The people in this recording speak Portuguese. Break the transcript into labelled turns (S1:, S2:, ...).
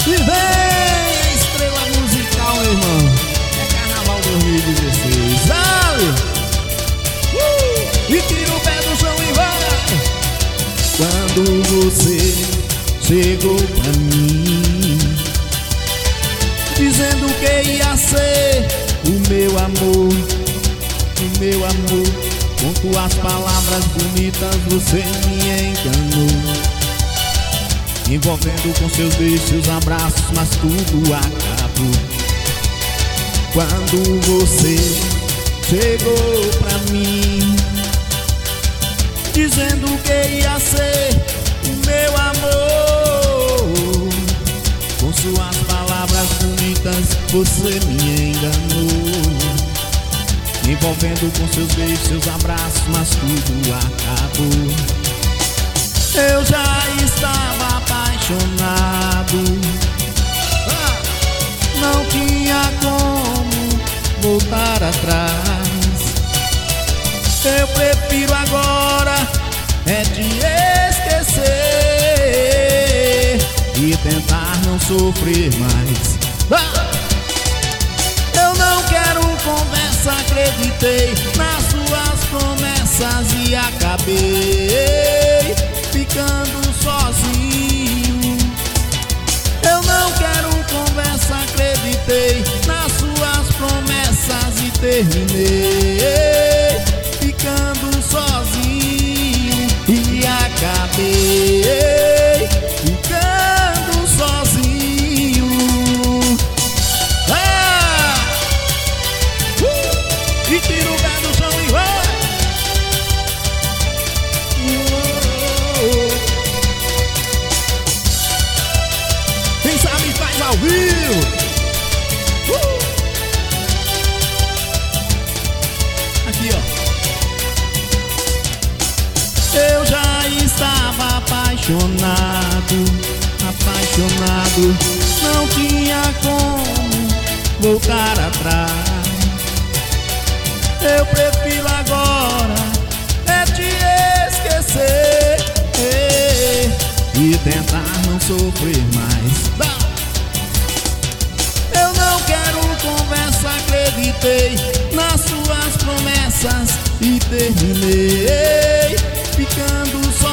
S1: E vem a estrela musical, meu irmão. É Carnaval 2016. Sabe? E tira o pé do chão e vai. Quando você chegou pra mim, dizendo que ia ser o meu amor, o meu amor. Com tuas palavras bonitas você me enganou, envolvendo com seus beijos, seus abraços, mas tudo acabou. Quando você chegou pra mim, dizendo que ia ser o meu amor, com suas palavras bonitas você me enganou, envolvendo com seus beijos, seus abraços, mas tudo acabou. Eu já estava apaixonado, não tinha como voltar atrás. Eu prefiro agora é te esquecer e tentar não sofrer mais. Eu não quero conversa, acreditei nas suas promessas e acabei ficando sozinho. Eu não quero conversa, acreditei nas suas promessas e terminei ficando sozinho e acabei ficando sozinho. E tira o pé do chão e vai. Quem sabe faz ao vivo. Aqui, ó. Eu já estava apaixonado, apaixonado, não tinha como voltar atrás. Eu prefiro agora é te esquecer e tentar não sofrer mais. Eu não quero conversa, acreditei nas suas promessas e terminei ficando só.